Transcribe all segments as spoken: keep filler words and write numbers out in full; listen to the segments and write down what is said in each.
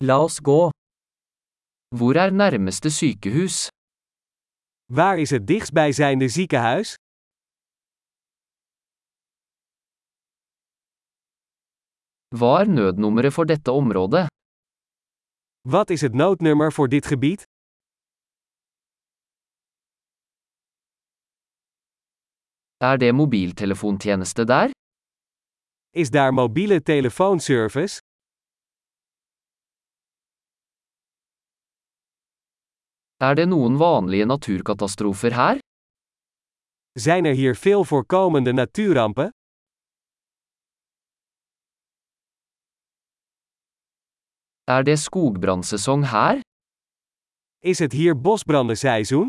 La oss gå. Hvor er nærmeste sykehus? Waar is het dichtstbijzijnde ziekenhuis? Hva er nødnummeret for dette området? Wat is het noodnummer voor dit gebied? Er det mobiltelefontjeneste der? Is daar mobiele telefoonservice? Er det noen vanlige naturkatastrofer her? Zijn er hier veel voorkomende natuurrampen? Er det skogbrannsesong her? Is het hier bosbrandenseizoen?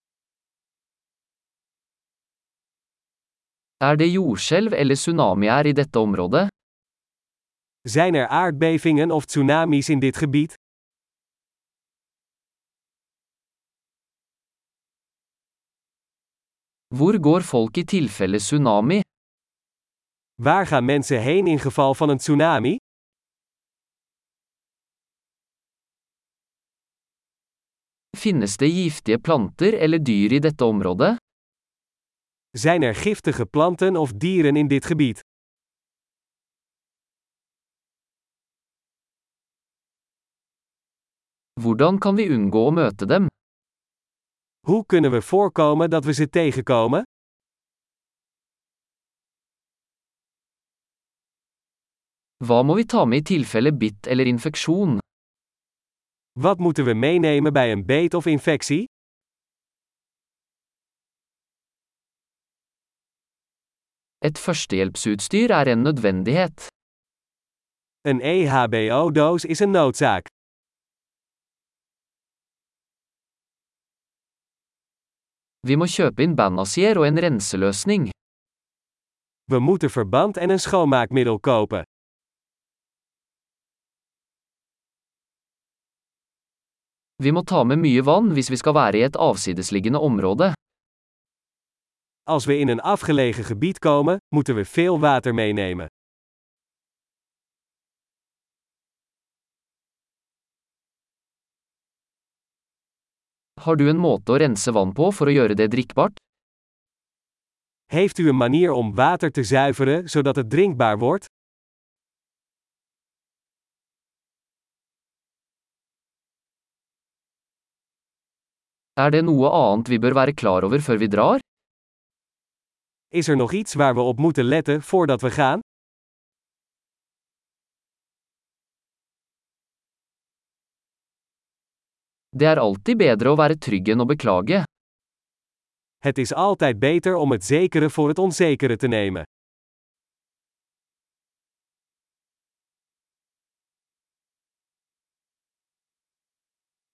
Er det jordskjelv eller tsunamier i dette området? Zijn er aardbevingen of tsunamis in dit gebied? Hvor går folk i tilfelle tsunami? Waar gaan mensen heen in geval van een tsunami? Finnes det giftige planter eller dyr i dette området? Zijn er giftige planten of dieren in dit gebied? Hvordan kan vi unngå å møte dem? Hoe kunnen we voorkomen dat we ze tegenkomen? Hva må vi ta med i tilfelle bitt eller infeksjon? Wat moeten we meenemen bij een beet of infectie? Et førstehjelpsutstyr er en nødvendighet. Een E H B O-doos is een noodzaak. Vi må kjøpe inn bandasier og en renseløsning. We moeten verband en een schoonmaakmiddel kopen. Vi må ta med mye vann hvis vi skal være i et avsidesliggende område. Als we in een afgelegen gebied komen, moeten we veel water meenemen. Har du en måte å rense vann på for å gjøre det drikkbart? Heeft u een manier om water te zuiveren zodat het drinkbaar wordt? Er det noe annet vi bør være klar over før vi drar? Is er nog iets waar we op moeten letten voordat we gaan? Det er alltid bedre å være trygg enn å beklage. Het is altijd beter om het zekere voor het onzekere te nemen.